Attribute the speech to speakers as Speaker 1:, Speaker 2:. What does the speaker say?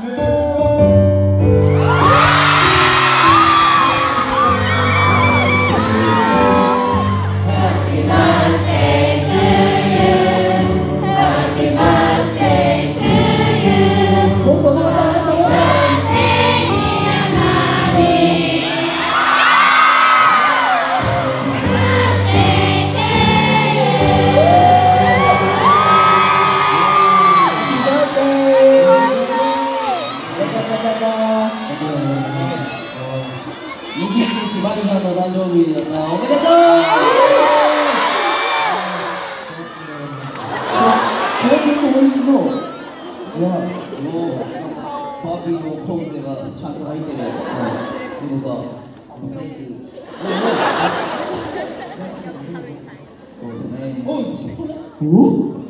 Speaker 1: 21日、マリさんの誕生日だった。おめでとう。
Speaker 2: この曲美味しそう。
Speaker 1: もうパーピーの構成がちゃんと入ってる。僕がブセイク。そうだね。おい、ちょっとね。